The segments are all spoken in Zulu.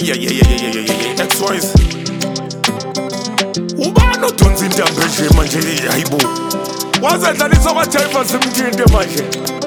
XYZ ubani odonsa intambo nje manje hayibo wazadlalisa kwaJaiva simthinte manje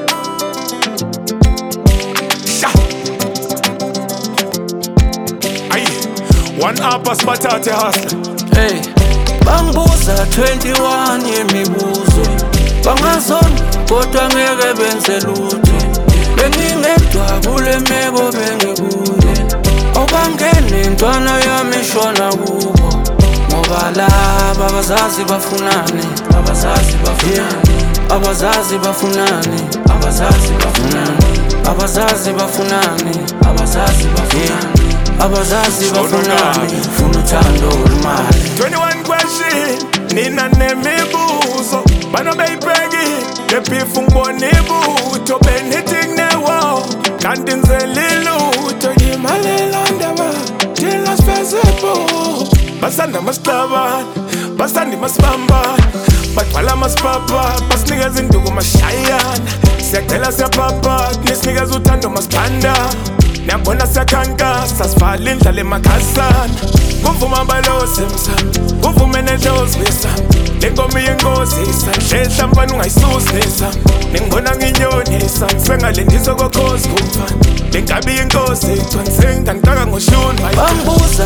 one up asibathathe hustler. Hey, bangibuza 21 yemibuzo bangazona kodwa ngeke benze lutho bengingedwa kule meko bengikuye obangene intwana yami ishona kubo ngoba laba abazazi bafunani abazazi bafunani abazazi bafunani abazazi bafunani abazazi bafunani abazazi bafunani abazazi bafunani funa uthando olumali 21 question nina nemibuzo bano beyibheki lebifu ngibona ibutho benitting newo kanti nzelilutho yimalela ndaba thina sifezepho basanda masicabana basanda masibambana bagcwala masipapa basinikeza induku mashayana siyacela siyapapa nisinikeza uthando masiphanda niyabona siyakhankasa sivala indlala emakhasana kuvuma balozi msami kuvume nedlozi besami lenkomo yenkozisa nhlehla mfana ungayisusa ningibona nginyonisa ngisengalendisa kokhozi kumfana lenkabi yenkosi igcwaliseni kanitaka ngoshuni bangibuza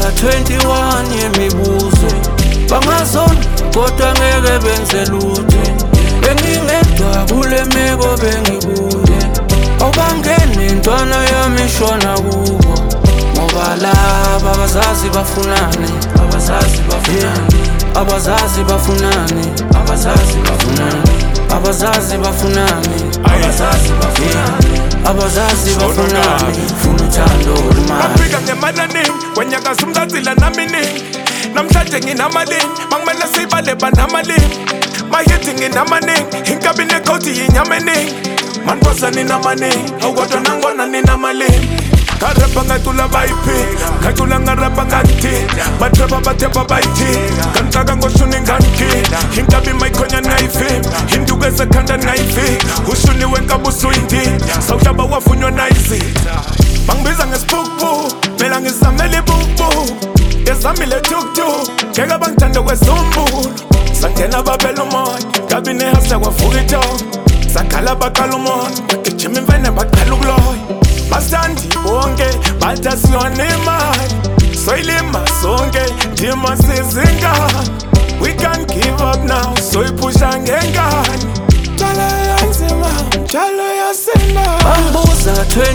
21 yemibuzo bangazona kodwa ngeke benze lutho bengingedwa kule meko bengikuye obangene intwana yami ishona kubo ngoba laba abazazi bafunani abazazi bafunani abazazi bafunani abazazi bafunani abazazi bafunani abazazi bafunani abazazi bafunani funa uthando olumali bafika ngemananingi wenyakaza umzazila naminingi namhlanje nginamalini mangimele siyibale banamalini mahithi nginamaningi inkabi nekhoti yinyama eningi manikosa ninamaningi awukodwa nangibona ninamalini ngarapha ngatula bayiphika ngatula ngarapha ngathina batrapha bathepha bayithika kanitaka ngoshuni ngangikhina inkabi mayikhonya nayivimba induku esekhanda nayivika ushuni wenkabi usuyindina sawuhlaba wavunywa nayizitha bangibiza ngesibukbuku mina ngizamela ibukbuku ngezamile tuktuk ngeke bangithande kwezumbulo sangena babela umoya kabi nehasla kwavuka ithongo sakhala baqala umoya bagijima imfene baqala ukuloya basithandi bonke bathi asiyona imali soyilima sonke ndima sizingane we can't give up now soyiphusha ngengane njalo yanzima njalo yasina bangibuza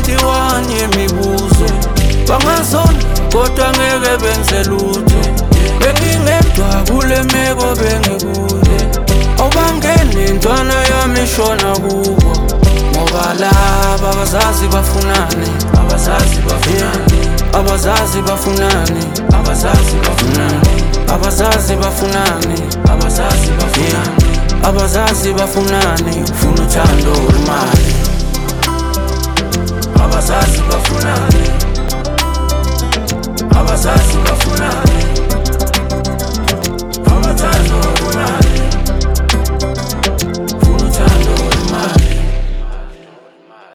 21 yemibuzo bangazona kodwa ngeke benze lutho bengingedwa kule meko bengikuye obangene intwana yami ishona kubo ngoba laba abazazi bafunani abazazi bafunani abazazi bafunani abazazi bafunani abazazi bafunani abazazi bafunani abazazi bafunani funa uthando olumali abazazi bafunani